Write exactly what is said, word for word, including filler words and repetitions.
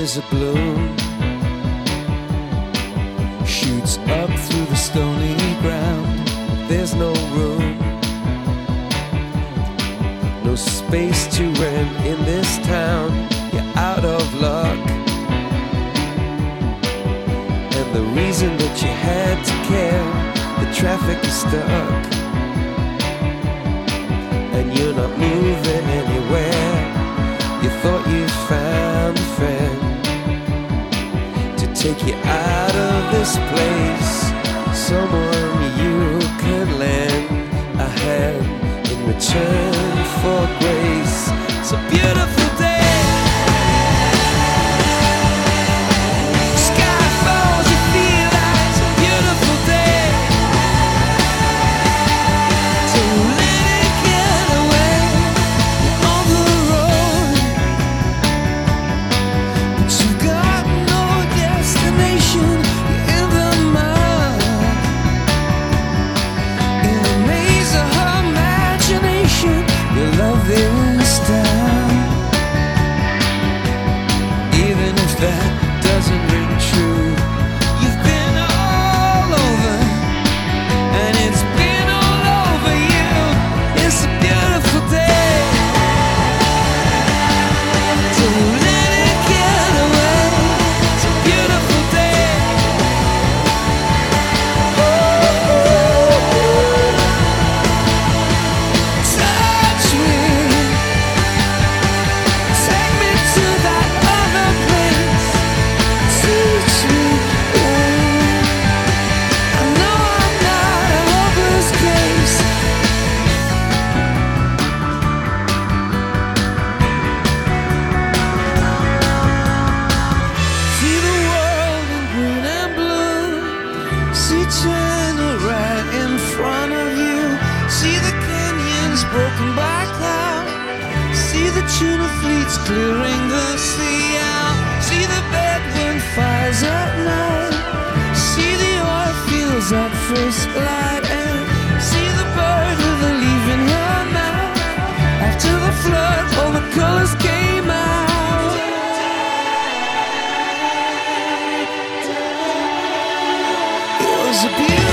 is a bloom, shoots up through the stony ground. There's no room, no space to rent in this town. You're out of luck, and the reason that you had to care, the traffic is stuck, and you're not moving anywhere. You thought you found a friend to take you out of this place, someone you can lend a hand in return for grace. It's a beautiful day. Sky falls, you feel like it's a beautiful day. So let it get away on the road, but you've got no destination. You're in the mud, in the maze of her imagination. Your love is down, even if that doesn't ring true. You've been all over, and it's been all over you. It's a beautiful day. So let it get away. It's a beautiful day. Touch me, take me to that other place. Teach me, I know I'm not a hopeless case. See the world in green and blue. See China right in front of you. See the canyons broken by cloud. See the tuna fleets clearing the sea out. See the bedroom fires at night. See the oil fields at first light. And see the bird with a leaf in her mouth. After the flood, all the colors came out. It was a beautiful